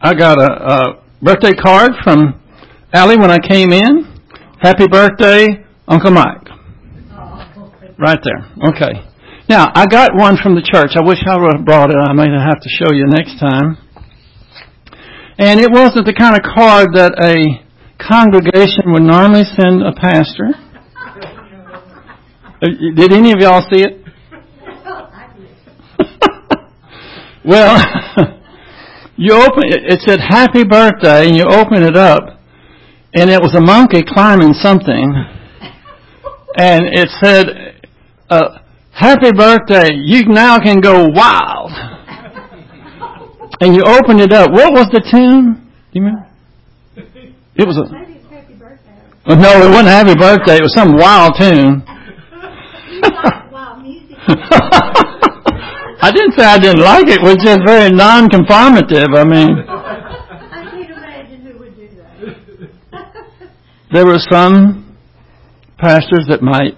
I got a birthday card from Allie when I came in. Happy birthday, Uncle Mike. Right there. Okay. Now, I got one from the church. I wish I would have brought it. I may have to show you next time. And it wasn't the kind of card that a congregation would normally send a pastor. Did any of y'all see it? Well, you open it said happy birthday, and you open it up, and it was a monkey climbing something, and it said, happy birthday, you now can go wild. And you opened it up. What was the tune? Do you remember? It was Maybe it's happy birthday. No, it wasn't happy birthday. It was some wild tune. You like wild music. I didn't say I didn't like it. It was just very non-conformative. I mean, I can't imagine who would do that. there were some pastors that might.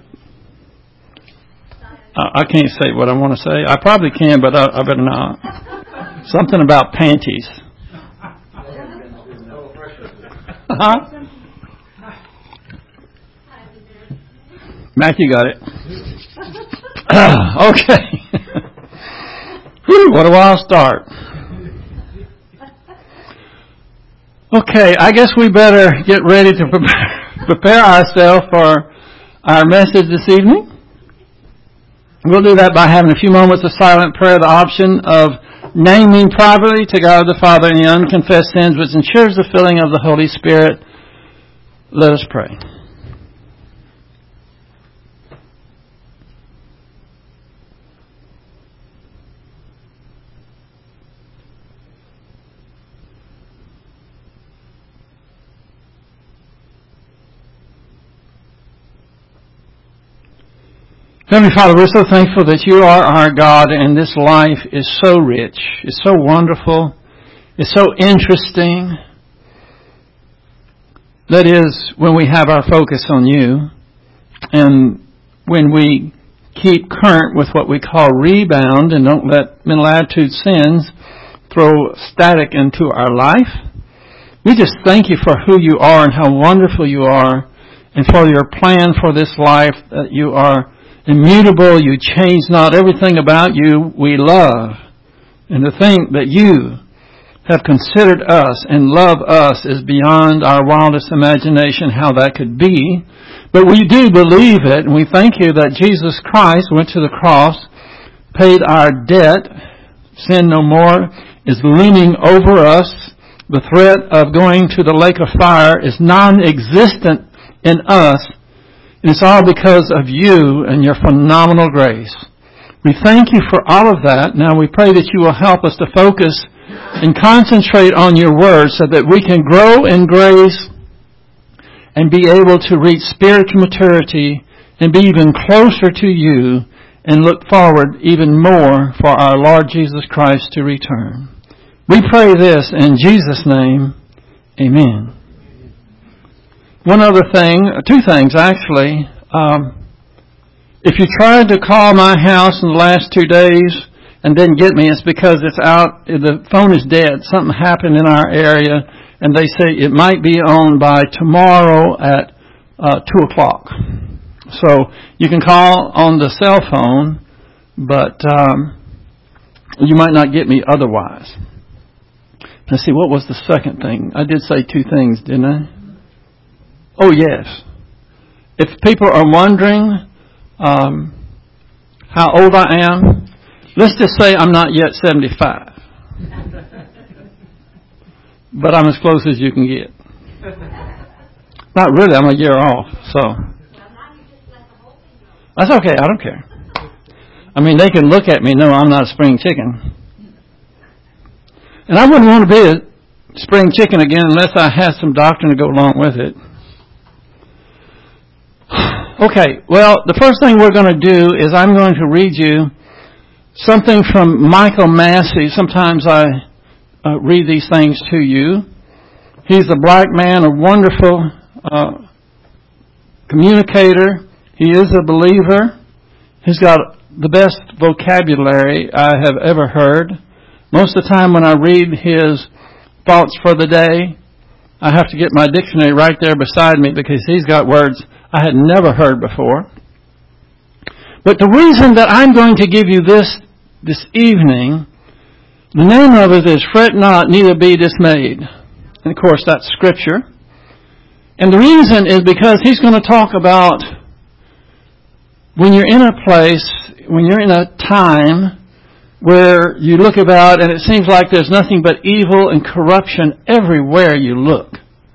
I can't say what I want to say. I probably can, but I better not. Something about panties. Huh? Matthew got it. Okay. Whew, what a wild start. Okay, I guess we better get ready to prepare ourselves for our message this evening. We'll do that by having a few moments of silent prayer, the option of naming privately to God the Father any unconfessed sins, which ensures the filling of the Holy Spirit. Let us pray. Heavenly Father, we're so thankful that you are our God, and this life is so rich, it's so wonderful, it's so interesting. That is, when we have our focus on you, and when we keep current with what we call rebound, and don't let mental attitude sins throw static into our life. We just thank you for who you are and how wonderful you are, and for your plan for this life, that you are immutable, you change not. Everything about you we love. And to think that you have considered us and love us is beyond our wildest imagination how that could be. But we do believe it, and we thank you that Jesus Christ went to the cross, paid our debt, sin no more, is looming over us. The threat of going to the lake of fire is non-existent in us. And it's all because of you and your phenomenal grace. We thank you for all of that. Now we pray that you will help us to focus and concentrate on your word so that we can grow in grace and be able to reach spiritual maturity and be even closer to you and look forward even more for our Lord Jesus Christ to return. We pray this in Jesus' name. Amen. One other thing, two things actually. If you tried to call my house in the last 2 days and didn't get me, it's because it's out, the phone is dead. Something happened in our area, and they say it might be on by tomorrow at 2 o'clock. So you can call on the cell phone, but you might not get me otherwise. Let's see, what was the second thing? I did say two things, didn't I? Oh, yes. If people are wondering how old I am, let's just say I'm not yet 75. But I'm as close as you can get. Not really, I'm a year off, so. That's okay, I don't care. I mean, they can look at me and know I'm not a spring chicken. And I wouldn't want to be a spring chicken again unless I had some doctrine to go along with it. Okay, well, the first thing we're going to do is I'm going to read you something from Michael Massey. Sometimes I read these things to you. He's a black man, a wonderful communicator. He is a believer. He's got the best vocabulary I have ever heard. Most of the time when I read his thoughts for the day. I have to get my dictionary right there beside me because he's got words I had never heard before. But the reason that I'm going to give you this evening, the name of it is Fret Not, Neither Be Dismayed. And of course that's Scripture. And the reason is because he's going to talk about when you're in a place, when you're in a time where you look about and it seems like there's nothing but evil and corruption everywhere you look.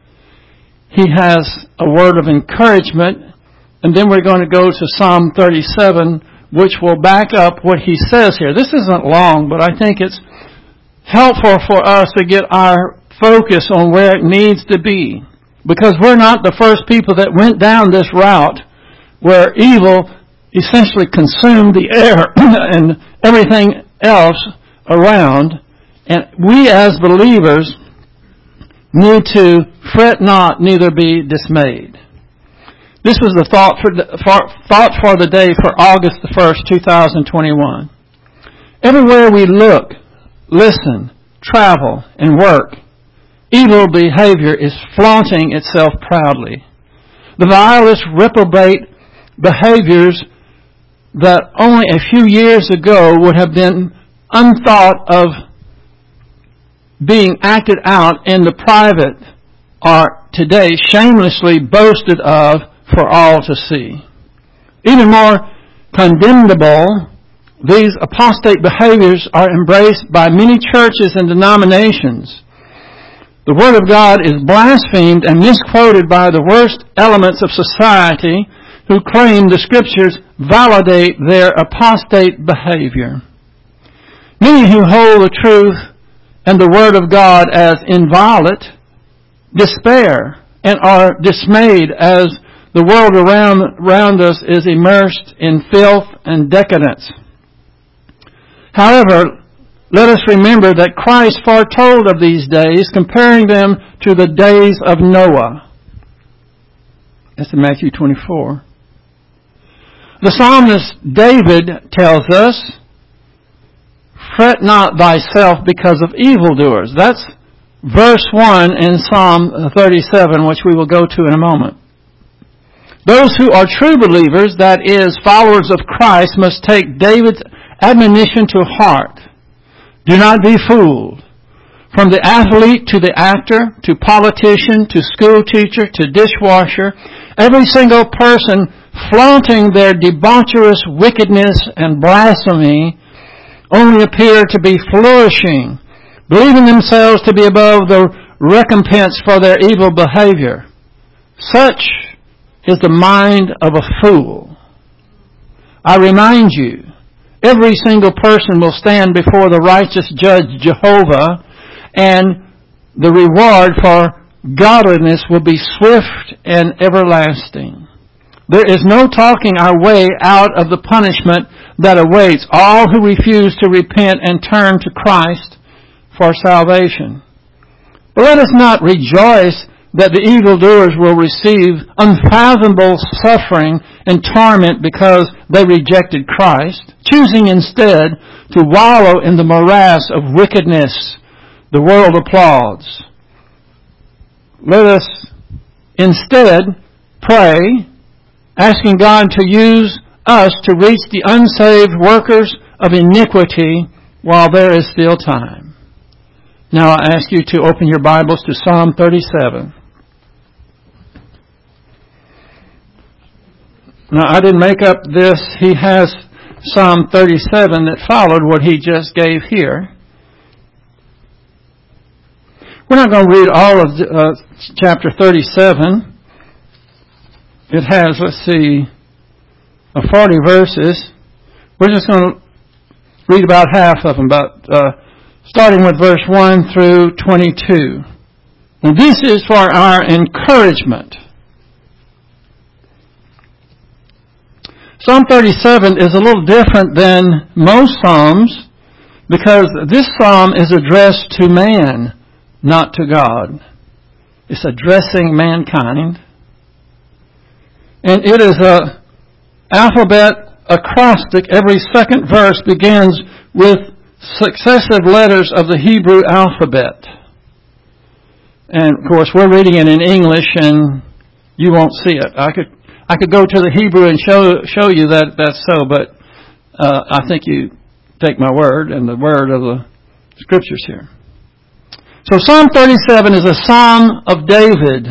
He has a word of encouragement, and then we're going to go to Psalm 37, which will back up what he says here. This isn't long, but I think it's helpful for us to get our focus on where it needs to be. Because we're not the first people that went down this route where evil essentially consumed the air and everything else around. And we as believers need to fret not, neither be dismayed. This was the thought for the day for August the 1st, 2021. Everywhere we look, listen, travel, and work, evil behavior is flaunting itself proudly. The vilest reprobate behaviors that only a few years ago would have been unthought of being acted out in the private are today shamelessly boasted of for all to see. Even more condemnable, these apostate behaviors are embraced by many churches and denominations. The Word of God is blasphemed and misquoted by the worst elements of society who claim the Scriptures validate their apostate behavior. Many who hold the truth and the Word of God as inviolate despair and are dismayed as the world around us is immersed in filth and decadence. However, let us remember that Christ foretold of these days, comparing them to the days of Noah. That's in Matthew 24. The psalmist David tells us, fret not thyself because of evildoers. That's verse 1 in Psalm 37, which we will go to in a moment. Those who are true believers, that is, followers of Christ, must take David's admonition to heart. Do not be fooled. From the athlete to the actor, to politician, to school teacher, to dishwasher, every single person flaunting their debaucherous wickedness and blasphemy only appear to be flourishing, believing themselves to be above the recompense for their evil behavior. Such is the mind of a fool. I remind you, every single person will stand before the righteous judge Jehovah, and the reward for godliness will be swift and everlasting. There is no talking our way out of the punishment that awaits all who refuse to repent and turn to Christ for salvation. But let us not rejoice that the evildoers will receive unfathomable suffering and torment because they rejected Christ, choosing instead to wallow in the morass of wickedness the world applauds. Let us instead pray, asking God to use us to reach the unsaved workers of iniquity while there is still time. Now I ask you to open your Bibles to Psalm 37. Now, I didn't make up this. He has Psalm 37 that followed what he just gave here. We're not going to read all of chapter 37. It has, 40 verses. We're just going to read about half of them, starting with verse 1 through 22. And this is for our encouragement. Psalm 37 is a little different than most psalms because this psalm is addressed to man, not to God. It's addressing mankind. And it is an alphabet acrostic. Every second verse begins with successive letters of the Hebrew alphabet. And of course, we're reading it in English, and you won't see it. I could go to the Hebrew and show you that that's so, but I think you take my word and the word of the Scriptures here. So Psalm 37 is a psalm of David.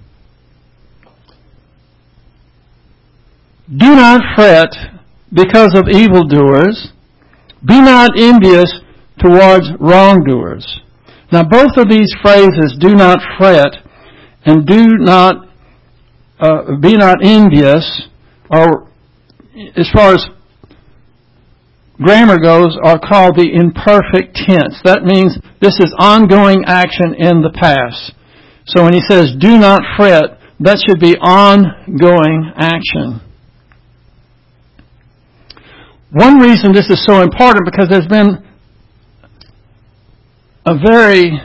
Do not fret because of evildoers. Be not envious towards wrongdoers. Now both of these phrases, do not fret and do not be not envious, or as far as grammar goes, are called the imperfect tense. That means this is ongoing action in the past. So when he says do not fret, that should be ongoing action. One reason this is so important, because there's been a very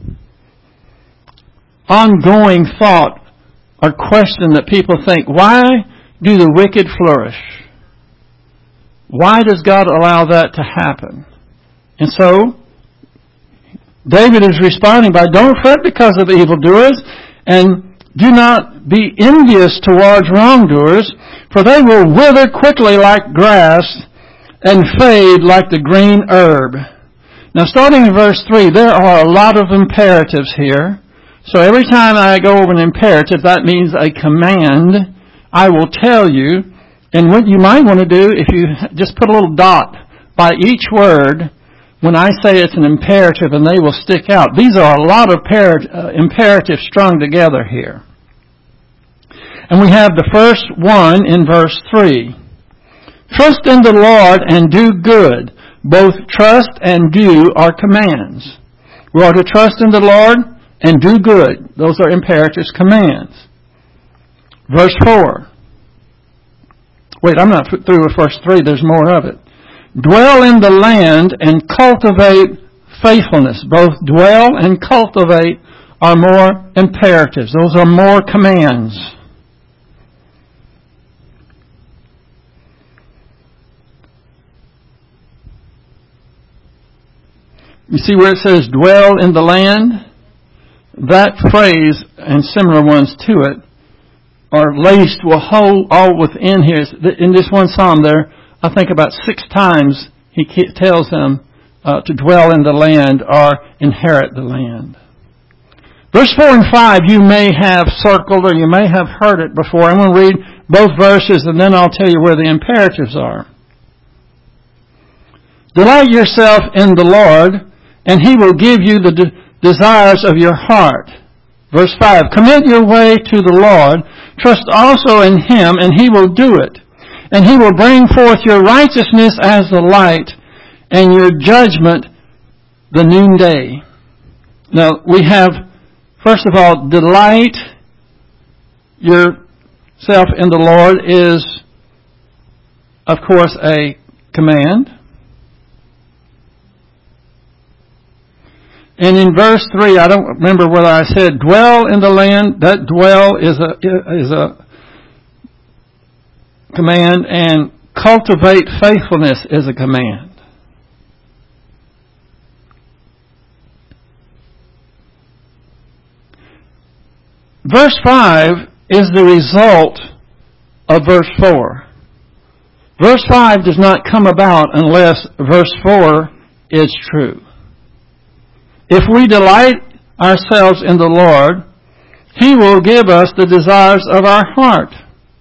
ongoing thought or question that people think, why do the wicked flourish? Why does God allow that to happen? And so, David is responding by, don't fret because of evildoers, and do not be envious towards wrongdoers, for they will wither quickly like grass and fade like the green herb. Now, starting in verse 3, there are a lot of imperatives here. So every time I go over an imperative, that means a command. I will tell you. And what you might want to do, if you just put a little dot by each word, when I say it's an imperative, and they will stick out. These are a lot of imperatives strung together here. And we have the first one in verse 3. Trust in the Lord and do good. Both trust and do are commands. We are to trust in the Lord and do good. Those are imperatives, commands. Verse 4. Wait, I'm not through with verse 3. There's more of it. Dwell in the land and cultivate faithfulness. Both dwell and cultivate are more imperatives. Those are more commands. You see where it says dwell in the land? That phrase and similar ones to it are laced all within here. In this one psalm there, I think about 6 times he tells them to dwell in the land or inherit the land. Verse 4 and 5 you may have circled or you may have heard it before. I'm going to read both verses and then I'll tell you where the imperatives are. Delight yourself in the Lord, and He will give you the desires of your heart. Verse 5, commit your way to the Lord, trust also in Him, and He will do it. And He will bring forth your righteousness as the light, and your judgment the noonday. Now, we have, first of all, delight yourself in the Lord is, of course, a command. And in verse 3, I don't remember whether I said dwell in the land. That dwell is a command, and cultivate faithfulness is a command. Verse 5 is the result of verse 4. Verse 5 does not come about unless verse 4 is true. If we delight ourselves in the Lord, He will give us the desires of our heart.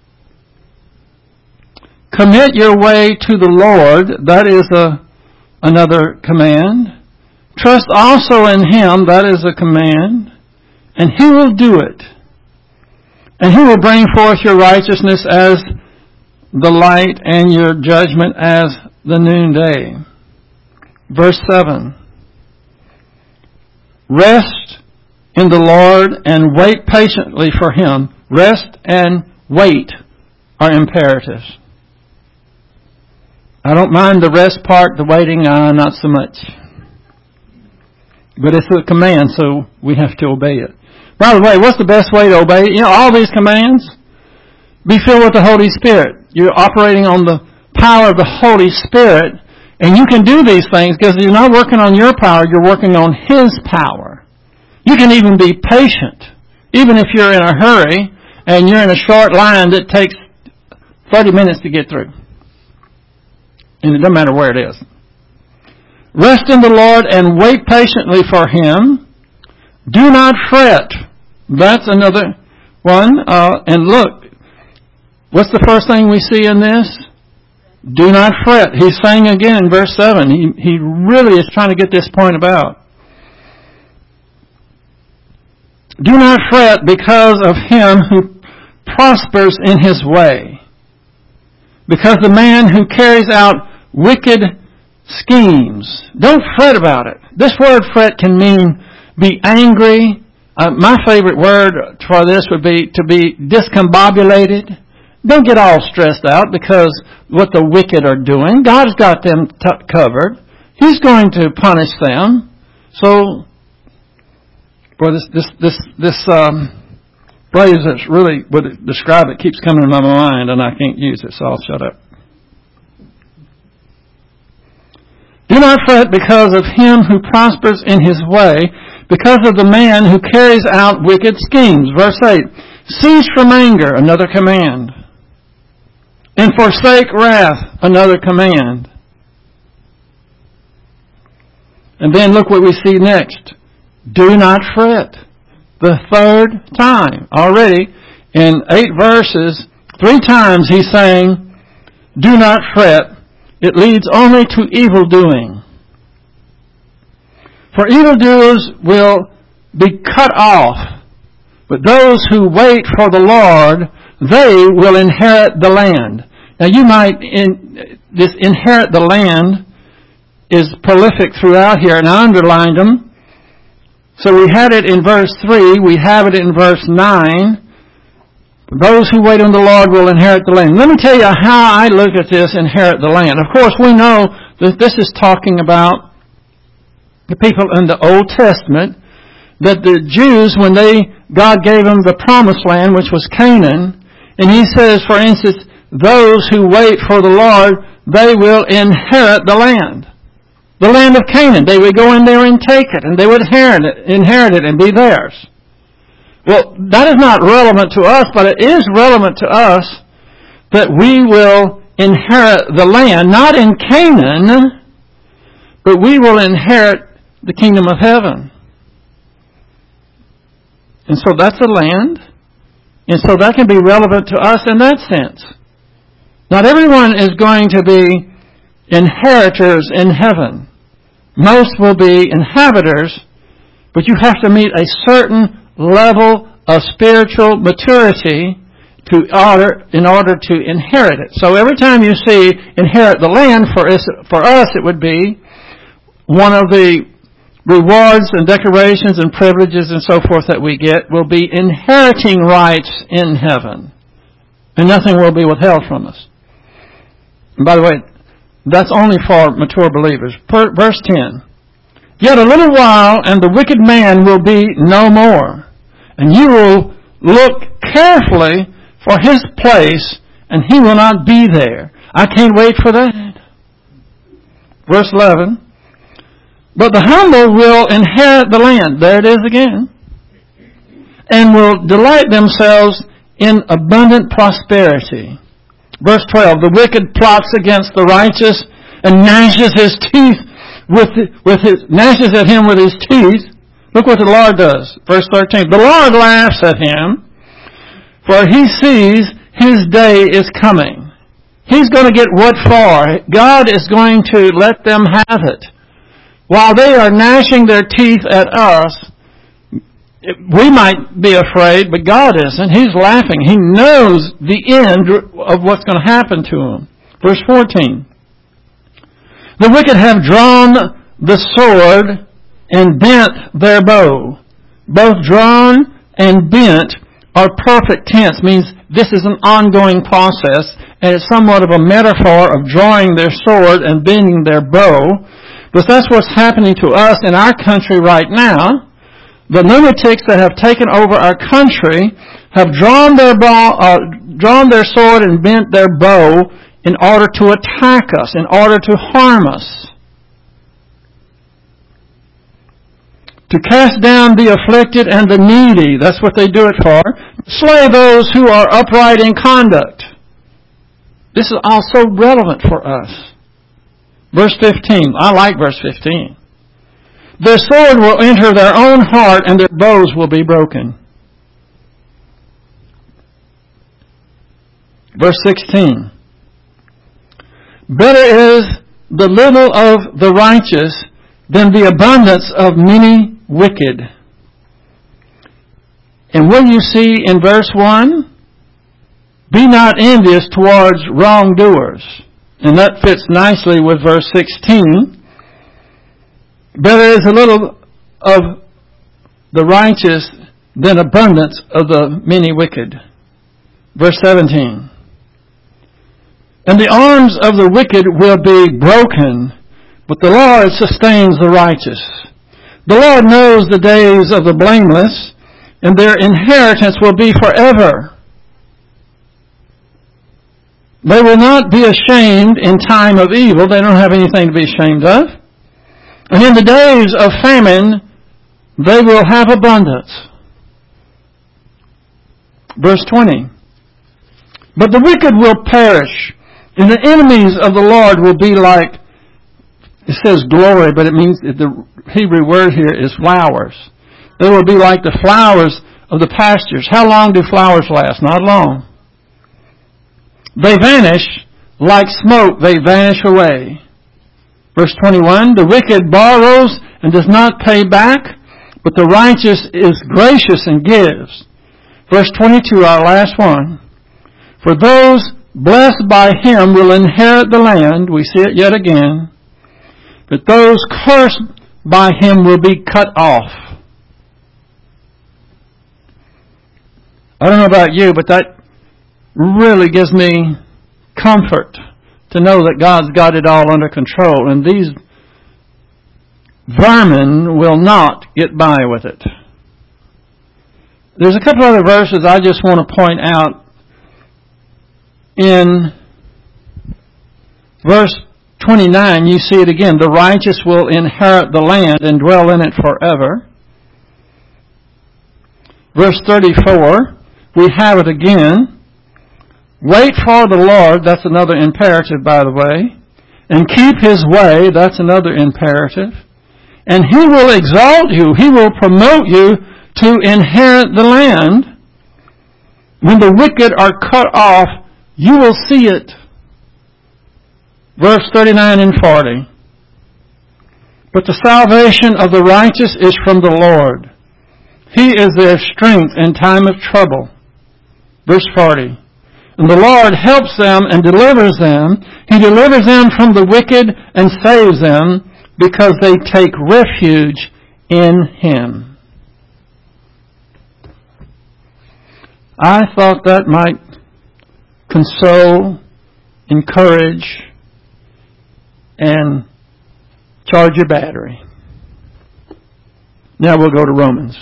Commit your way to the Lord, that is another command. Trust also in Him, that is a command. And He will do it. And He will bring forth your righteousness as the light and your judgment as the noonday. Verse 7. Rest in the Lord and wait patiently for Him. Rest and wait are imperatives. I don't mind the rest part, the waiting, not so much. But it's a command, so we have to obey it. By the way, what's the best way to obey? All these commands, be filled with the Holy Spirit. You're operating on the power of the Holy Spirit. And you can do these things because you're not working on your power, you're working on His power. You can even be patient. Even if you're in a hurry and you're in a short line that takes 30 minutes to get through. And it doesn't matter where it is. Rest in the Lord and wait patiently for Him. Do not fret. That's another one. And look, what's the first thing we see in this? Do not fret. He's saying again in verse 7. He really is trying to get this point about. Do not fret because of him who prospers in his way. Because the man who carries out wicked schemes. Don't fret about it. This word fret can mean be angry. My favorite word for this would be to be discombobulated. Don't get all stressed out because what the wicked are doing. God's got them covered. He's going to punish them. So, boy, this phrase that's really would describe it keeps coming to my mind, and I can't use it, so I'll shut up. Do not fret because of him who prospers in his way, because of the man who carries out wicked schemes. Verse 8, cease from anger, another command. And forsake wrath, another command. And then look what we see next. Do not fret. The third time. Already in 8 verses, 3 times he's saying, do not fret. It leads only to evil doing. For evildoers will be cut off, but those who wait for the Lord, they will inherit the land. Now you might, this inherit the land is prolific throughout here, and I underlined them. So we had it in verse 3, we have it in verse 9. Those who wait on the Lord will inherit the land. Let me tell you how I look at this, inherit the land. Of course, we know that this is talking about the people in the Old Testament, that the Jews, when God gave them the promised land, which was Canaan, and He says, for instance, those who wait for the Lord, they will inherit the land. The land of Canaan. They would go in there and take it, and they would inherit it and be theirs. Well, that is not relevant to us, but it is relevant to us that we will inherit the land, not in Canaan, but we will inherit the kingdom of heaven. And so that's the land, and so that can be relevant to us in that sense. Not everyone is going to be inheritors in heaven. Most will be inhabitants, but you have to meet a certain level of spiritual maturity in order to inherit it. So every time you see inherit the land, for us it would be one of the rewards and decorations and privileges and so forth that we get will be inheriting rights in heaven. And nothing will be withheld from us. And by the way, that's only for mature believers. Verse 10. Yet a little while and the wicked man will be no more. And you will look carefully for his place, and he will not be there. I can't wait for that. Verse 11. But the humble will inherit the land. There it is again. And will delight themselves in abundant prosperity. Verse 12. The wicked plots against the righteous and gnashes his teeth gnashes at him with his teeth. Look what the Lord does. Verse 13. The Lord laughs at him, for he sees his day is coming. He's going to get what for. God is going to let them have it. While they are gnashing their teeth at us, we might be afraid, but God isn't. He's laughing. He knows the end of what's going to happen to them. Verse 14. The wicked have drawn the sword and bent their bow. Both drawn and bent are perfect tense, means this is an ongoing process, and it's somewhat of a metaphor of drawing their sword and bending their bow. But that's what's happening to us in our country right now. The lunatics that have taken over our country have drawn their sword and bent their bow in order to attack us, in order to harm us. To cast down the afflicted and the needy. That's what they do it for. Slay those who are upright in conduct. This is also relevant for us. Verse 15. I like verse 15. Their sword will enter their own heart, and their bows will be broken. Verse 16. Better is the little of the righteous than the abundance of many wicked. And what you see in verse 1? Be not envious towards wrongdoers. And that fits nicely with verse 16. Better is a little of the righteous than abundance of the many wicked. Verse 17. And the arms of the wicked will be broken, but the Lord sustains the righteous. The Lord knows the days of the blameless, and their inheritance will be forever. They will not be ashamed in time of evil. They don't have anything to be ashamed of. And in the days of famine, they will have abundance. Verse 20. But the wicked will perish, and the enemies of the Lord will be like, it says glory, but it means, the Hebrew word here is flowers. They will be like the flowers of the pastures. How long do flowers last? Not long. They vanish like smoke. They vanish away. Verse 21, the wicked borrows and does not pay back, but the righteous is gracious and gives. Verse 22, our last one. For those blessed by him will inherit the land. We see it yet again. But those cursed by him will be cut off. I don't know about you, but that really gives me comfort to know that God's got it all under control, and these vermin will not get by with it. There's a couple other verses I just want to point out. In verse 29, you see it again. The righteous will inherit the land and dwell in it forever. Verse 34, we have it again. Wait for the Lord, that's another imperative, by the way. And keep His way, that's another imperative. And He will exalt you, He will promote you to inherit the land. When the wicked are cut off, you will see it. Verse 39 and 40. But the salvation of the righteous is from the Lord. He is their strength in time of trouble. Verse 40. And the Lord helps them and delivers them. He delivers them from the wicked and saves them because they take refuge in Him. I thought that might console, encourage, and charge your battery. Now we'll go to Romans.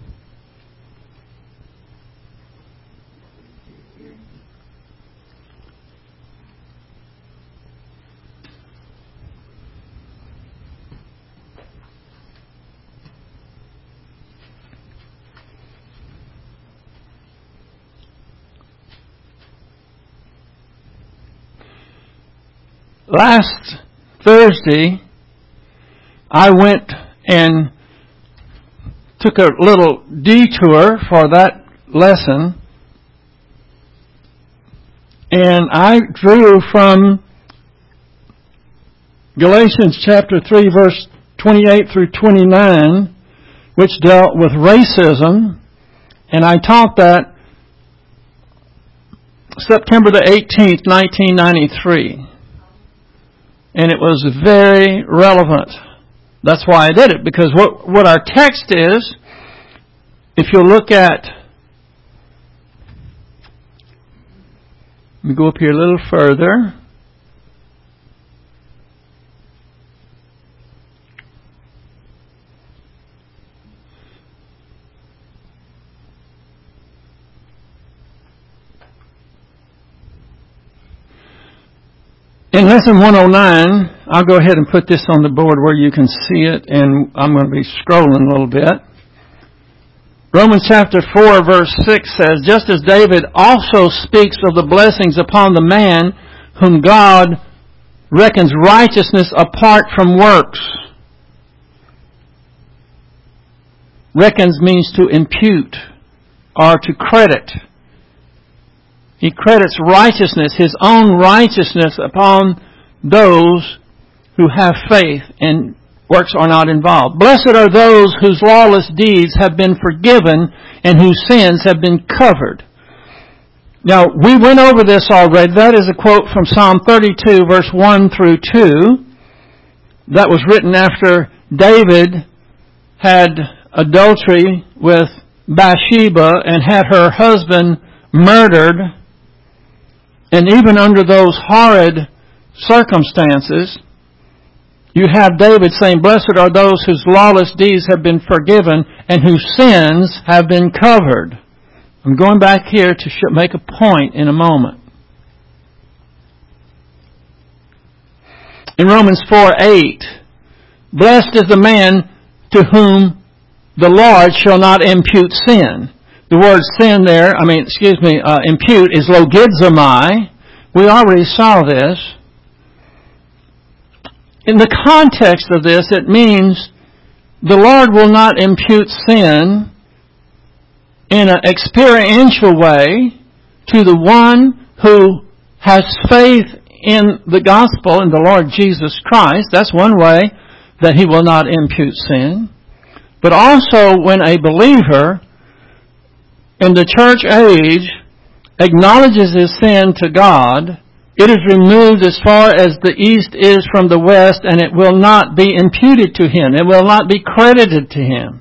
Last Thursday, I went and took a little detour for that lesson, and I drew from Galatians chapter 3, verse 28 through 29, which dealt with racism, and I taught that September the 18th, 1993. And it was very relevant. That's why I did it, because what our text is, if you look at, let me go up here a little further. In lesson 109, I'll go ahead and put this on the board where you can see it, and I'm going to be scrolling a little bit. Romans chapter 4 verse 6 says, just as David also speaks of the blessings upon the man whom God reckons righteousness apart from works. Reckons means to impute or to credit. He credits righteousness, his own righteousness, upon those who have faith and works are not involved. Blessed are those whose lawless deeds have been forgiven and whose sins have been covered. Now, we went over this already. That is a quote from Psalm 32, verse 1 through 2. That was written after David had adultery with Bathsheba and had her husband murdered. And even under those horrid circumstances, you have David saying, blessed are those whose lawless deeds have been forgiven and whose sins have been covered. I'm going back here to make a point in a moment. In Romans 4:8, blessed is the man to whom the Lord shall not impute sin. The word sin there, impute is logizomai. We already saw this. In the context of this, it means the Lord will not impute sin in an experiential way to the one who has faith in the gospel, in the Lord Jesus Christ. That's one way that He will not impute sin. But also when a believer in the church age acknowledges his sin to God, it is removed as far as the east is from the west, and it will not be imputed to him. It will not be credited to him.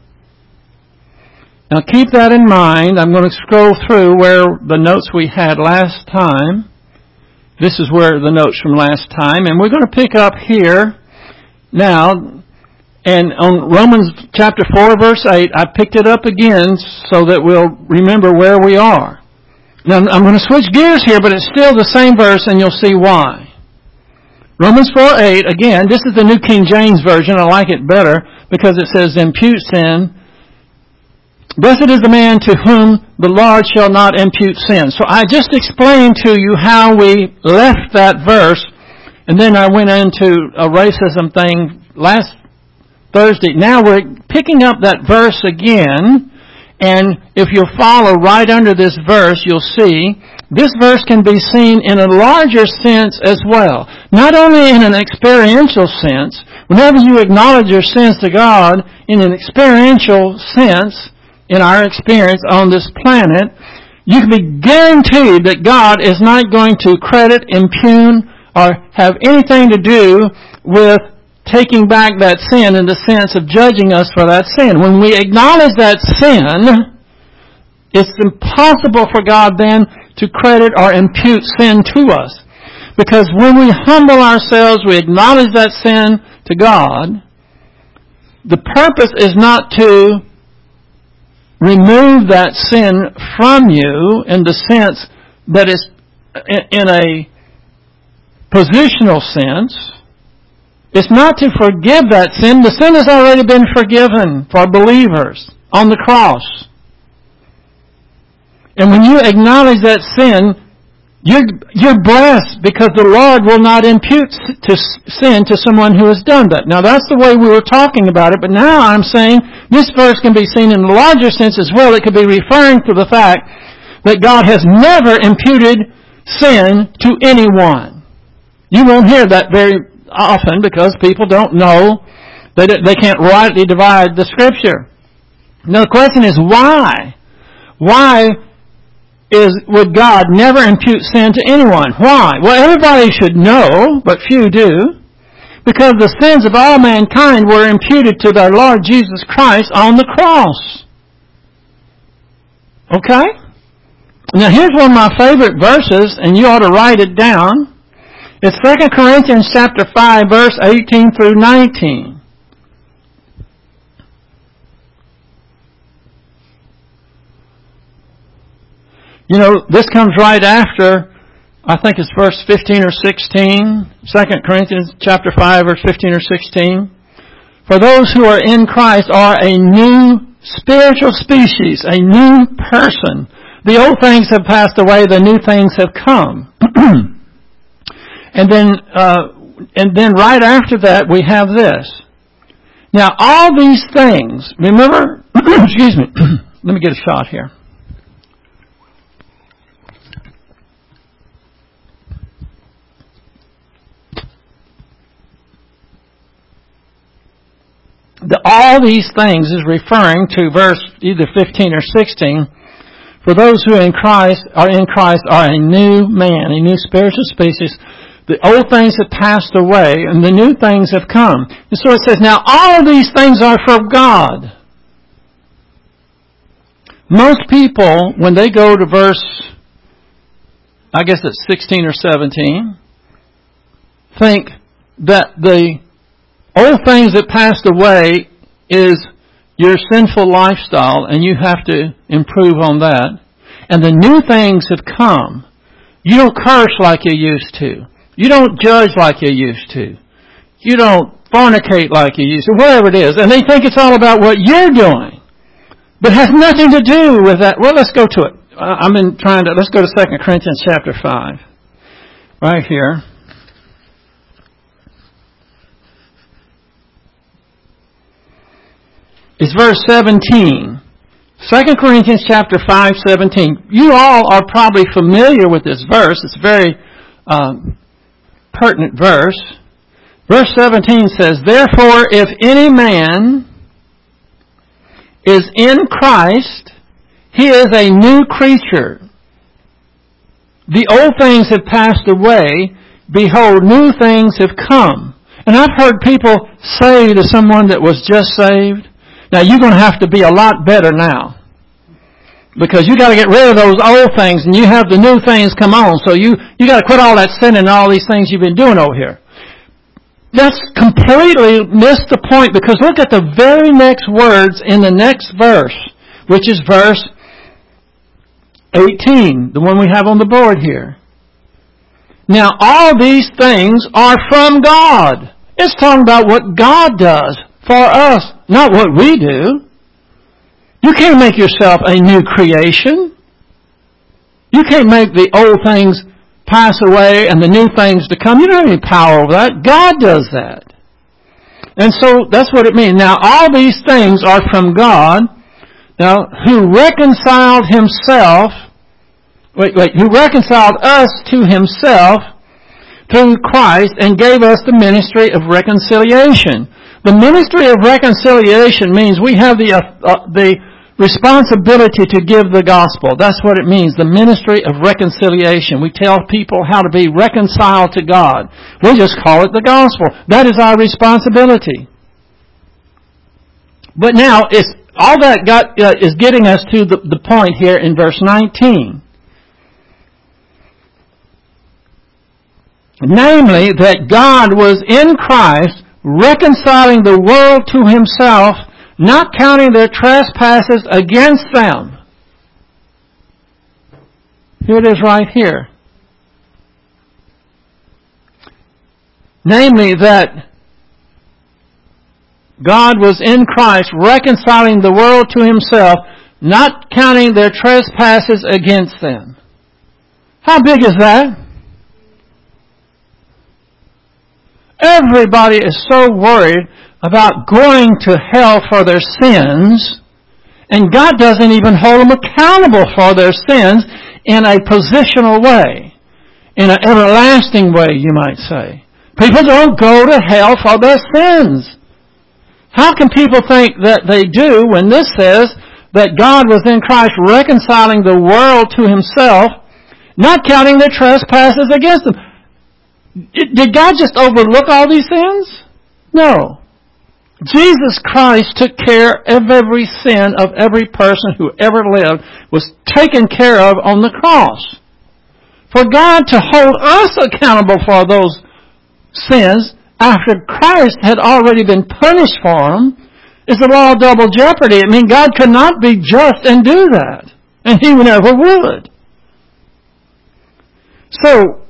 Now keep that in mind. I'm going to scroll through where the notes we had last time. This is where the notes from last time. And we're going to pick up here now. And on Romans chapter 4, verse 8, I picked it up again so that we'll remember where we are. Now, I'm going to switch gears here, but it's still the same verse, and you'll see why. Romans 4:8, again, this is the New King James Version. I like it better because it says, impute sin. Blessed is the man to whom the Lord shall not impute sin. So I just explained to you how we left that verse, and then I went into a racism thing last Thursday. Now we're picking up that verse again. And if you'll follow right under this verse, you'll see this verse can be seen in a larger sense as well. Not only in an experiential sense. Whenever you acknowledge your sins to God in an experiential sense, in our experience on this planet, you can be guaranteed that God is not going to credit, impugn, or have anything to do with taking back that sin in the sense of judging us for that sin. When we acknowledge that sin, it's impossible for God then to credit or impute sin to us. Because when we humble ourselves, we acknowledge that sin to God, the purpose is not to remove that sin from you in the sense that it's in a positional sense. It's not to forgive that sin. The sin has already been forgiven for believers on the cross. And when you acknowledge that sin, you're blessed because the Lord will not impute sin to someone who has done that. Now that's the way we were talking about it, but now I'm saying this verse can be seen in a larger sense as well. It could be referring to the fact that God has never imputed sin to anyone. You won't hear that very often because people don't know, they can't rightly divide the Scripture. Now the question is why? Why would God never impute sin to anyone? Why? Well, everybody should know, but few do. Because the sins of all mankind were imputed to their Lord Jesus Christ on the cross. Okay? Now here's one of my favorite verses, and you ought to write it down. It's 2 Corinthians chapter 5, verse 18 through 19. You know, this comes right after I think it's verse 15 or 16, 2 Corinthians chapter 5, verse 15 or 16. For those who are in Christ are a new spiritual species, a new person. The old things have passed away, the new things have come. And then right after that we have this. Now all these things, remember, excuse me, let me get a shot here. All these things is referring to verse either 15 or 16. For those who are in Christ are a new man, a new spiritual species. The old things have passed away and the new things have come. And so it says, now all of these things are from God. Most people, when they go to verse, I guess it's 16 or 17, think that the old things that passed away is your sinful lifestyle and you have to improve on that. And the new things have come. You don't curse like you used to. You don't judge like you used to. You don't fornicate like you used to. Whatever it is. And they think it's all about what you're doing. But it has nothing to do with that. Well, let's go to it. Let's go to 2 Corinthians chapter 5. Right here. It's verse 17. 2 Corinthians chapter 5, 17. You all are probably familiar with this verse. It's a very pertinent verse. Verse 17 says, therefore, if any man is in Christ, he is a new creature. The old things have passed away. Behold, new things have come. And I've heard people say to someone that was just saved, now you're going to have to be a lot better now. Because you got to get rid of those old things and you have the new things come on. So you got to quit all that sin and all these things you've been doing over here. That's completely missed the point, because look at the very next words in the next verse, which is verse 18, the one we have on the board here. Now all these things are from God. It's talking about what God does for us, not what we do. You can't make yourself a new creation. You can't make the old things pass away and the new things to come. You don't have any power over that. God does that. And so that's what it means. Now all these things are from God. Now who reconciled himself, who reconciled us to himself through Christ and gave us the ministry of reconciliation. The ministry of reconciliation means we have the responsibility to give the gospel. That's what it means, the ministry of reconciliation. We tell people how to be reconciled to God. We just call it the gospel. That is our responsibility. But now, all that is getting us to the point here in verse 19. Namely, that God was in Christ reconciling the world to himself, not counting their trespasses against them. Here it is right here. Namely, that God was in Christ reconciling the world to himself, not counting their trespasses against them. How big is that? Everybody is so worried about going to hell for their sins, and God doesn't even hold them accountable for their sins in a positional way, in an everlasting way, you might say. People don't go to hell for their sins. How can people think that they do when this says that God was in Christ reconciling the world to himself, not counting their trespasses against them? Did God just overlook all these sins? No. Jesus Christ took care of every sin of every person who ever lived, was taken care of on the cross. For God to hold us accountable for those sins after Christ had already been punished for them is the law of double jeopardy. I mean, God could not be just and do that. And He never would. So,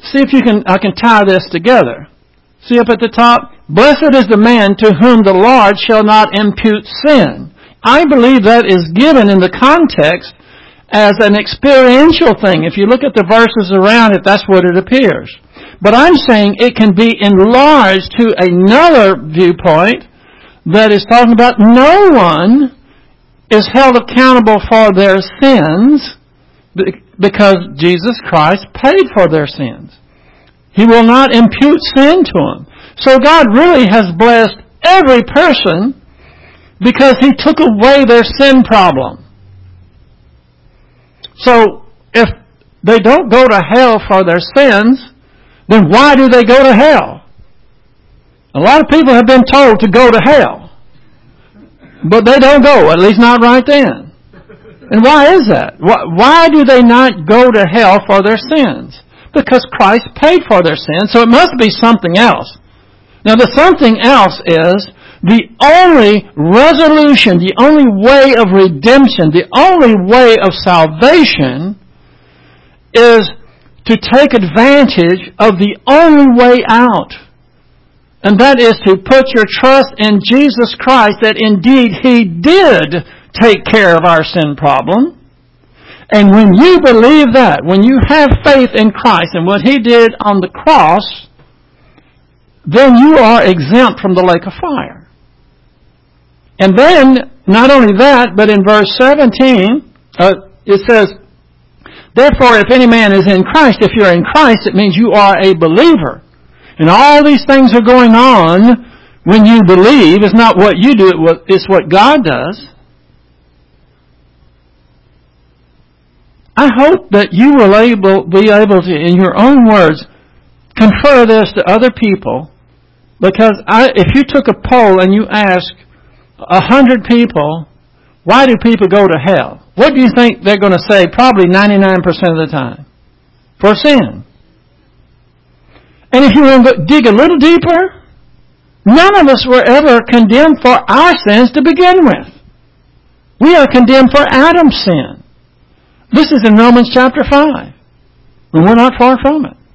see if I can tie this together. See up at the top? Blessed is the man to whom the Lord shall not impute sin. I believe that is given in the context as an experiential thing. If you look at the verses around it, that's what it appears. But I'm saying it can be enlarged to another viewpoint that is talking about no one is held accountable for their sins because Jesus Christ paid for their sins. He will not impute sin to them. So God really has blessed every person because He took away their sin problem. So if they don't go to hell for their sins, then why do they go to hell? A lot of people have been told to go to hell, but they don't go, at least not right then. And why is that? Why do they not go to hell for their sins? Because Christ paid for their sins, so it must be something else. Now the something else is the only resolution, the only way of redemption, the only way of salvation is to take advantage of the only way out. And that is to put your trust in Jesus Christ, that indeed He did take care of our sin problem. And when you believe that, when you have faith in Christ and what He did on the cross, then you are exempt from the lake of fire. And then, not only that, but in verse 17, it says, therefore, if any man is in Christ, if you're in Christ, it means you are a believer. And all these things are going on when you believe. It's not what you do, it's what God does. I hope that you will be able to, in your own words, confer this to other people. Because if you took a poll and you asked 100 people, why do people go to hell? What do you think they're going to say? Probably 99% of the time. For sin. And if you want to dig a little deeper, none of us were ever condemned for our sins to begin with. We are condemned for Adam's sin. This is in Romans chapter 5. And we're not far from it.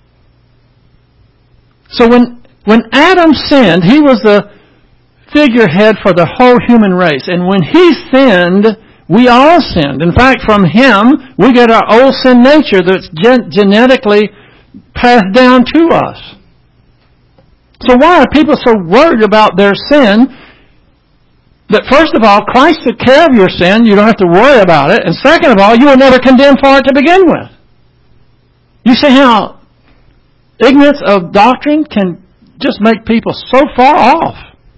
So when Adam sinned, he was the figurehead for the whole human race. And when he sinned, we all sinned. In fact, from him, we get our old sin nature that's genetically passed down to us. So why are people so worried about their sin? That first of all, Christ took care of your sin. You don't have to worry about it. And second of all, you were never condemned for it to begin with. You see how ignorance of doctrine can just make people so far off.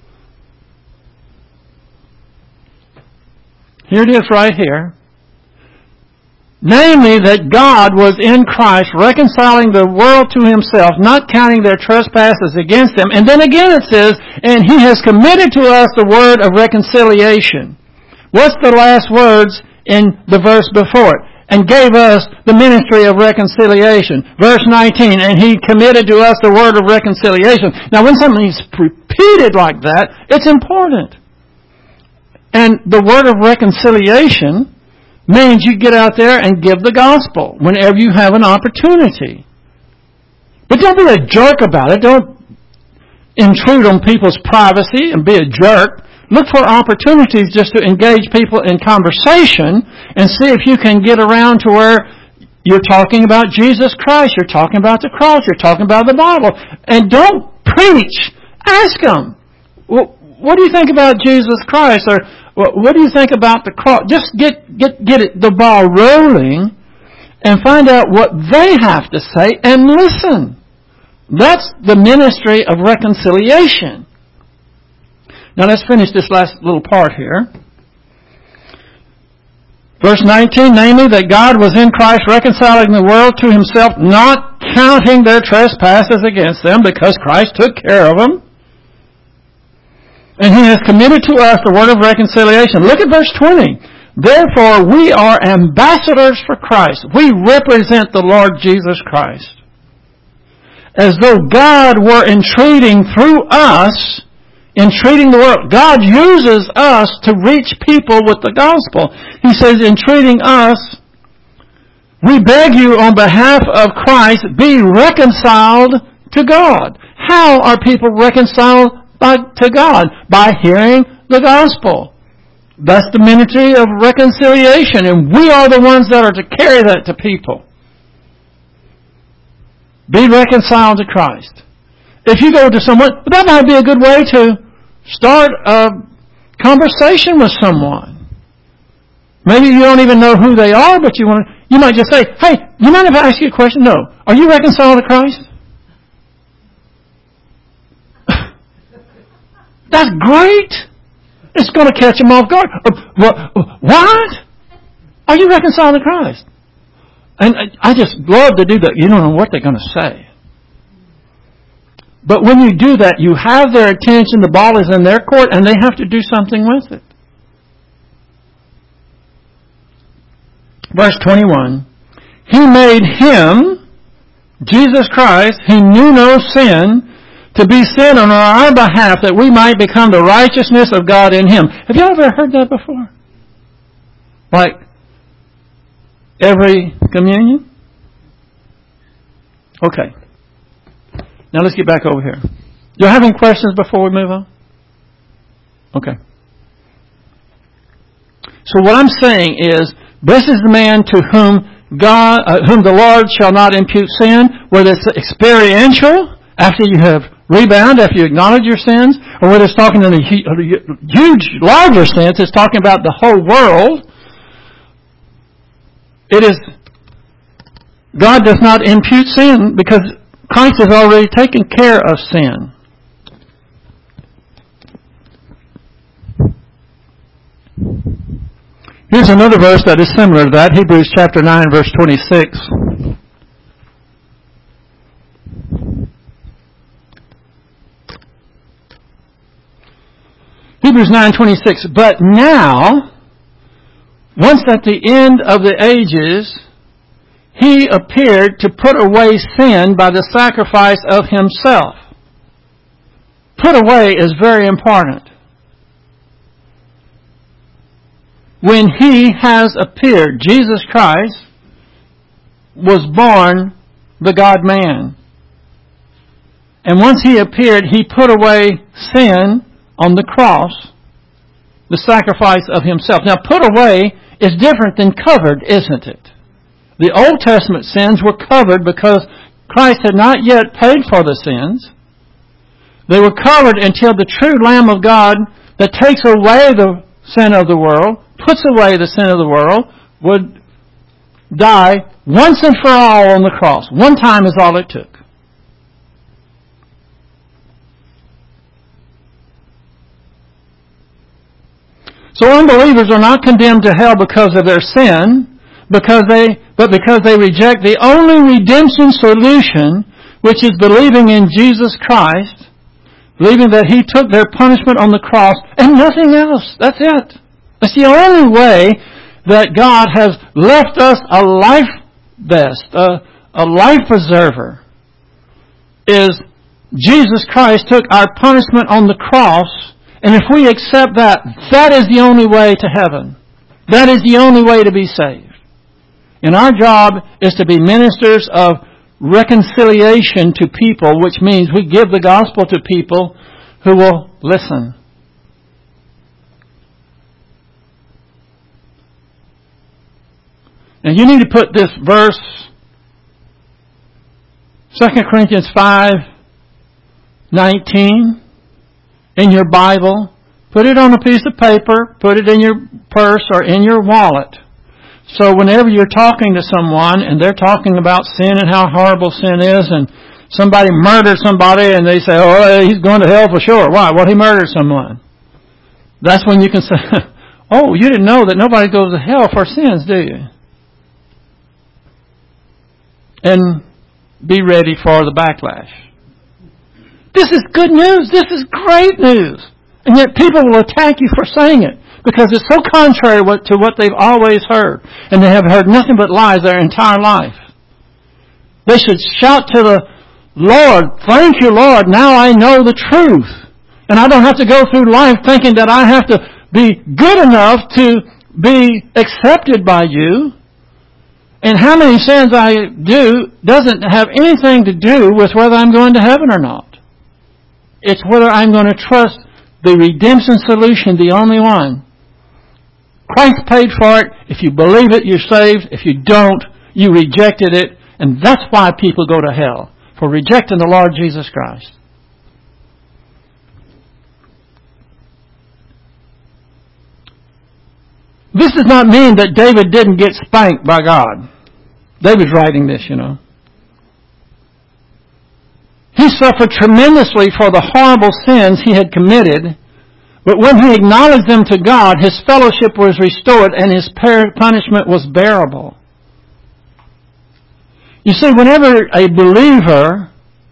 Here it is right here. Namely, that God was in Christ reconciling the world to Himself, not counting their trespasses against them. And then again it says, and He has committed to us the word of reconciliation. What's the last words in the verse before it? And gave us the ministry of reconciliation. Verse 19, and He committed to us the word of reconciliation. Now when something's repeated like that, it's important. And the word of reconciliation means you get out there and give the gospel whenever you have an opportunity. But don't be a jerk about it. Don't intrude on people's privacy and be a jerk. Look for opportunities just to engage people in conversation and see if you can get around to where you're talking about Jesus Christ, you're talking about the cross, you're talking about the Bible. And don't preach. Ask them, well, what do you think about Jesus Christ? Or what do you think about the cross? Just get the ball rolling and find out what they have to say and listen. That's the ministry of reconciliation. Now let's finish this last little part here. Verse 19, namely that God was in Christ reconciling the world to Himself, not counting their trespasses against them, because Christ took care of them. And He has committed to us the word of reconciliation. Look at verse 20. Therefore, we are ambassadors for Christ. We represent the Lord Jesus Christ. As though God were entreating through us, entreating the world. God uses us to reach people with the gospel. He says, entreating us We beg you on behalf of Christ, be reconciled to God. How are people reconciled to God? By hearing the gospel. That's the ministry of reconciliation, and we are the ones that are to carry that to people. Be reconciled to Christ. If you go to someone, that might be a good way to start a conversation with someone. Maybe you don't even know who they are, but you might just say, hey, you mind if I ask you a question? No. Are you reconciled to Christ? That's great. It's going to catch them off guard. What? Are you reconciled to Christ? And I just love to do that. You don't know what they're going to say. But when you do that, you have their attention, the ball is in their court, and they have to do something with it. Verse 21, He made Him, Jesus Christ, who knew no sin, to be sin on our behalf, that we might become the righteousness of God in Him. Have you ever heard that before? Like every communion? Okay. Now let's get back over here. You have any questions before we move on? Okay. So what I'm saying is, blessed is the man to whom whom the Lord shall not impute sin, whether it's experiential, after you have rebound, after you acknowledge your sins, or whether it's talking in a huge, larger sense, it's talking about the whole world. It is, God does not impute sin because Christ has already taken care of sin. Here's another verse that is similar to that, Hebrews chapter 9, verse 26. Hebrews 9:26. But now, once at the end of the ages, He appeared to put away sin by the sacrifice of Himself. Put away is very important. When He has appeared, Jesus Christ was born the God-man. And once He appeared, He put away sin on the cross, the sacrifice of Himself. Now, put away is different than covered, isn't it? The Old Testament sins were covered because Christ had not yet paid for the sins. They were covered until the true Lamb of God that takes away the sin of the world, puts away the sin of the world, would die once and for all on the cross. One time is all it took. So unbelievers are not condemned to hell because of their sin, but because they reject the only redemption solution, which is believing in Jesus Christ, believing that He took their punishment on the cross and nothing else. That's it. That's the only way that God has left us a life vest, a life preserver, is Jesus Christ took our punishment on the cross. And if we accept that, that is the only way to heaven. That is the only way to be saved. And our job is to be ministers of reconciliation to people, which means we give the gospel to people who will listen. Now you need to put this verse, 2 Corinthians 5:19, in your Bible. Put it on a piece of paper, put it in your purse or in your wallet. So whenever you're talking to someone and they're talking about sin and how horrible sin is, and somebody murdered somebody and they say, oh, he's going to hell for sure. Why? Well, he murdered someone. That's when you can say, oh, you didn't know that nobody goes to hell for sins, do you? And be ready for the backlash. This is good news. This is great news. And yet people will attack you for saying it because it's so contrary to what they've always heard. And they have heard nothing but lies their entire life. They should shout to the Lord, thank you, Lord, now I know the truth. And I don't have to go through life thinking that I have to be good enough to be accepted by you. And how many sins I do doesn't have anything to do with whether I'm going to heaven or not. It's whether I'm going to trust the redemption solution, the only one. Christ paid for it. If you believe it, you're saved. If you don't, you rejected it. And that's why people go to hell, for rejecting the Lord Jesus Christ. This does not mean that David didn't get spanked by God. David's writing this, you know. He suffered tremendously for the horrible sins he had committed, but when he acknowledged them to God, his fellowship was restored and his punishment was bearable. You see, whenever a believer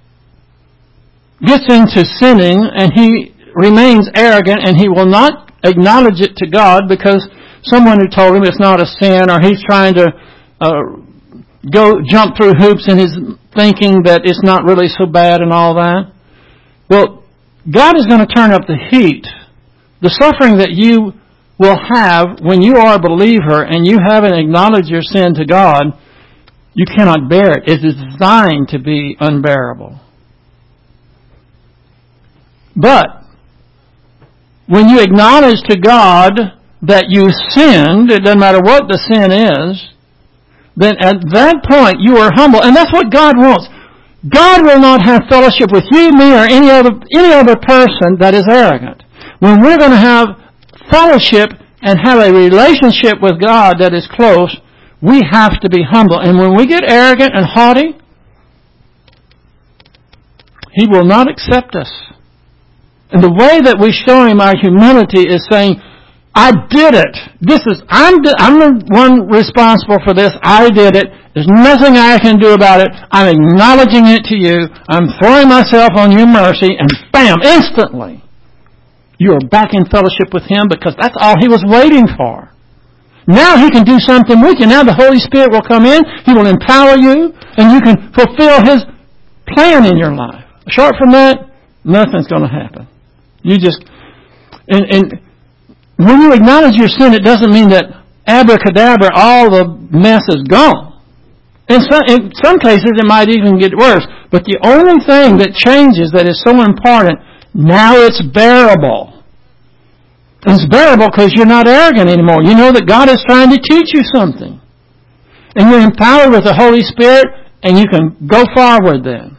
gets into sinning and he remains arrogant and he will not acknowledge it to God because someone who told him it's not a sin, or he's trying to jump through hoops in his thinking that it's not really so bad and all that. Well, God is going to turn up the heat. The suffering that you will have when you are a believer and you haven't acknowledged your sin to God, you cannot bear it. It is designed to be unbearable. But when you acknowledge to God that you sinned, it doesn't matter what the sin is, then at that point you are humble. And that's what God wants. God will not have fellowship with you, me, or any other person that is arrogant. When we're going to have fellowship and have a relationship with God that is close, we have to be humble. And when we get arrogant and haughty, He will not accept us. And the way that we show Him our humility is saying, I did it. I'm the one responsible for this. I did it. There's nothing I can do about it. I'm acknowledging it to you. I'm throwing myself on your mercy, and bam, instantly, you are back in fellowship with Him, because that's all He was waiting for. Now He can do something with you. Now the Holy Spirit will come in. He will empower you, and you can fulfill His plan in your life. Short from that, nothing's going to happen. You just... And when you acknowledge your sin, it doesn't mean that abracadabra, all the mess is gone. In some cases, it might even get worse. But the only thing that changes, that is so important, now it's bearable. It's bearable because you're not arrogant anymore. You know that God is trying to teach you something. And you're empowered with the Holy Spirit, and you can go forward then.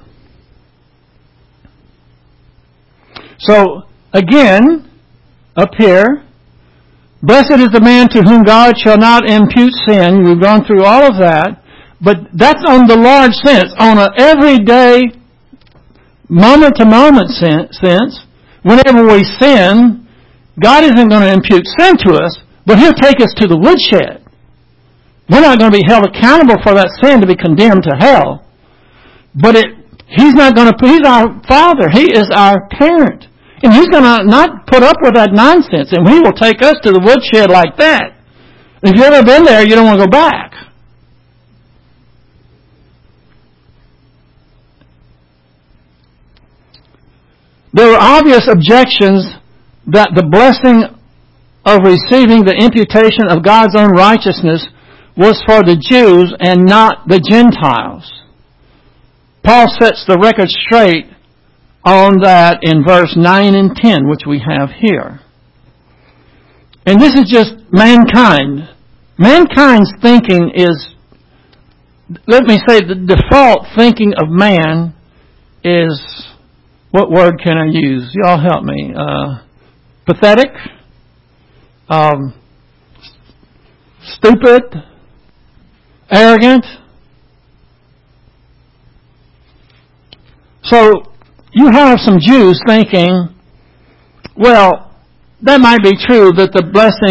So, again, up here, blessed is the man to whom God shall not impute sin. We've gone through all of that. But that's on the large sense. On an everyday, moment-to-moment sense, whenever we sin, God isn't going to impute sin to us, but He'll take us to the woodshed. We're not going to be held accountable for that sin to be condemned to hell. But He's not going to... He's our Father. He is our parent. And He's going to not put up with that nonsense. And He will take us to the woodshed like that. If you've ever been there, you don't want to go back. There were obvious objections that the blessing of receiving the imputation of God's own righteousness was for the Jews and not the Gentiles. Paul sets the record straight on that in verse 9 and 10, which we have here. And this is just mankind. Mankind's thinking is, let me say, the default thinking of man is, what word can I use? Y'all help me. Pathetic? Stupid? Arrogant? So, you have some Jews thinking, well, that might be true that the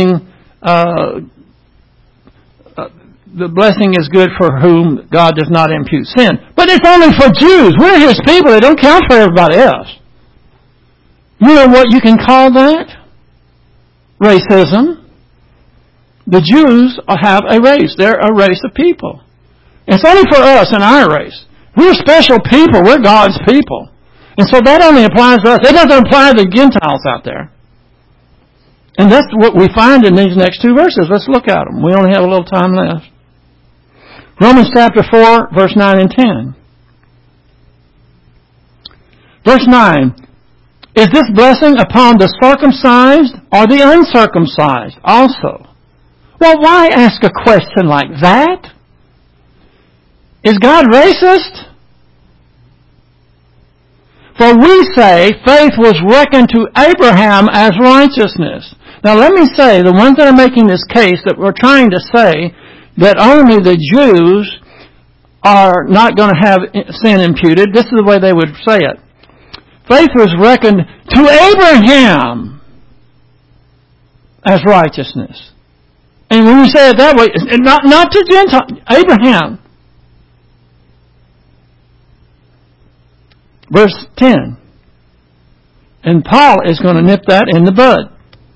blessing is good for whom God does not impute sin. But it's only for Jews. We're His people. They don't count for everybody else. You know what you can call that? Racism. The Jews have a race. They're a race of people. It's only for us and our race. We're special people. We're God's people. And so that only applies to us. It doesn't apply to the Gentiles out there. And that's what we find in these next two verses. Let's look at them. We only have a little time left. Romans chapter 4, verse 9 and 10. Verse 9. Is this blessing upon the circumcised or the uncircumcised also? Well, why ask a question like that? Is God racist? For we say faith was reckoned to Abraham as righteousness. Now let me say, the ones that are making this case that we're trying to say that only the Jews are not going to have sin imputed, this is the way they would say it. Faith was reckoned to Abraham as righteousness. And when you say it that way, not to Gentiles, Abraham. Verse 10. And Paul is going to nip that in the bud.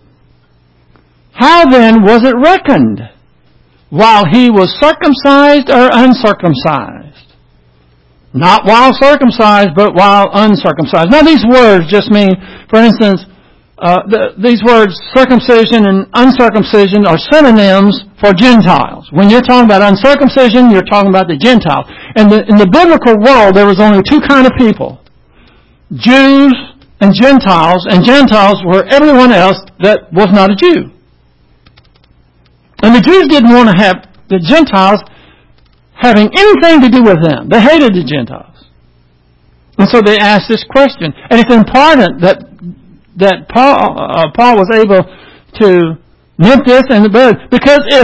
How then was it reckoned? While he was circumcised or uncircumcised? Not while circumcised, but while uncircumcised. Now these words just mean, for instance, these words circumcision and uncircumcision are synonyms for Gentiles. When you're talking about uncircumcision, you're talking about the Gentiles. And in the biblical world, there was only two kinds of people. Jews and Gentiles were everyone else that was not a Jew. And the Jews didn't want to have the Gentiles having anything to do with them. They hated the Gentiles. And so they asked this question. And it's important that Paul was able to nip this in the bud. Because if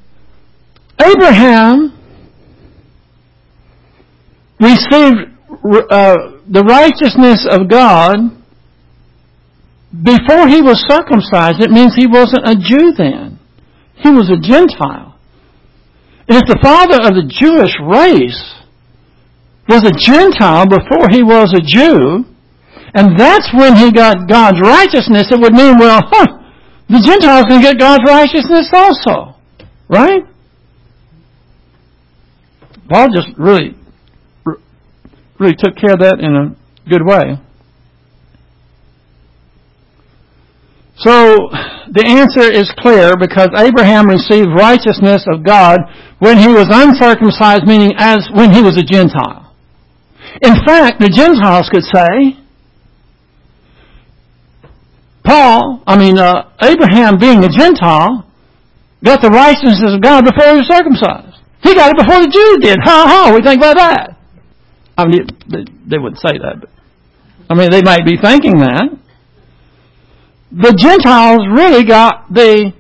Abraham received the righteousness of God before he was circumcised, it means he wasn't a Jew then. He was a Gentile. And if the father of the Jewish race was a Gentile before he was a Jew, and that's when he got God's righteousness, it would mean, well, the Gentiles can get God's righteousness also. Right? Paul just really took care of that in a good way. So, the answer is clear because Abraham received righteousness of God when he was uncircumcised, meaning as when he was a Gentile. In fact, the Gentiles could say, Abraham being a Gentile got the righteousness of God before he was circumcised. He got it before the Jews did. What do you think about that? I mean, they wouldn't say that, but they might be thinking that. The Gentiles really got the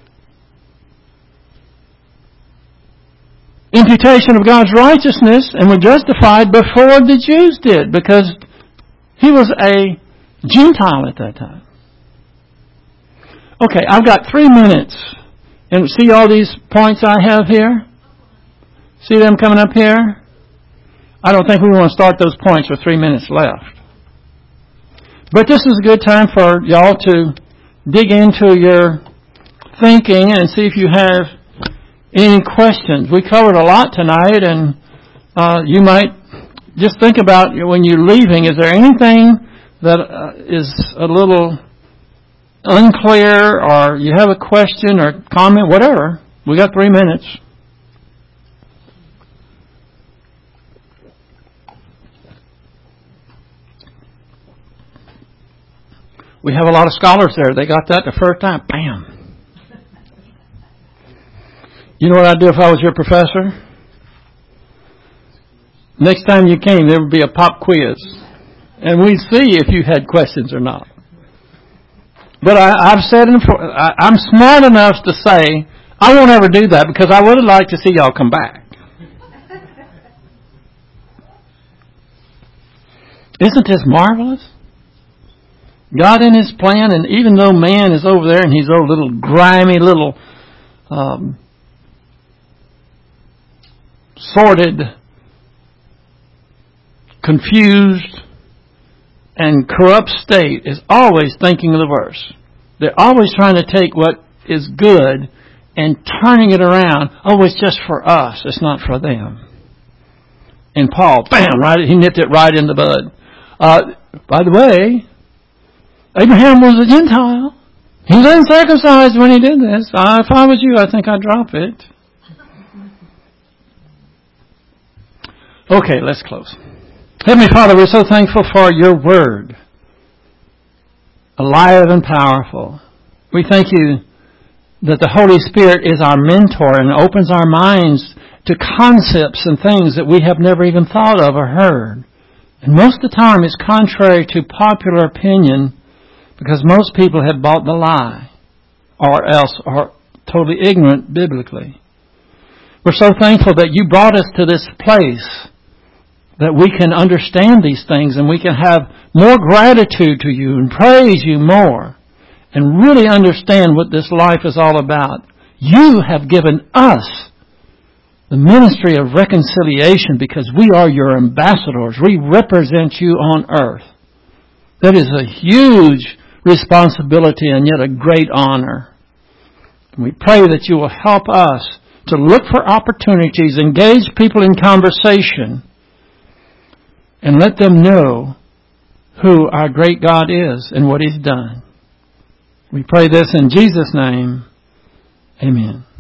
imputation of God's righteousness and were justified before the Jews did because he was a Gentile at that time. Okay, I've got 3 minutes. And see all these points I have here? See them coming up here? I don't think we want to start those points with 3 minutes left. But this is a good time for y'all to dig into your thinking and see if you have any questions. We covered a lot tonight, and you might just think about when you're leaving, is there anything that is a little unclear, or you have a question or comment, whatever. We got 3 minutes. We have a lot of scholars there. They got that the first time. Bam. You know what I'd do if I was your professor? Next time you came, there would be a pop quiz. And we'd see if you had questions or not. But I've said I'm smart enough to say I won't ever do that because I would like to see y'all come back. Isn't this marvelous? God in His plan, and even though man is over there and he's a little grimy, little sordid, confused, and corrupt state, is always thinking of the worse. They're always trying to take what is good and turning it around. Oh, it's just for us. It's not for them. And Paul, bam, right, he nipped it right in the bud. By the way, Abraham was a Gentile. He was uncircumcised when he did this. If I was you, I think I'd drop it. Okay, let's close. Heavenly Father, we're so thankful for your word, alive and powerful. We thank you that the Holy Spirit is our mentor and opens our minds to concepts and things that we have never even thought of or heard. And most of the time it's contrary to popular opinion because most people have bought the lie or else are totally ignorant biblically. We're so thankful that you brought us to this place that we can understand these things and we can have more gratitude to you and praise you more and really understand what this life is all about. You have given us the ministry of reconciliation because we are your ambassadors. We represent you on earth. That is a huge responsibility and yet a great honor. And we pray that you will help us to look for opportunities, engage people in conversation, and let them know who our great God is and what He's done. We pray this in Jesus' name. Amen.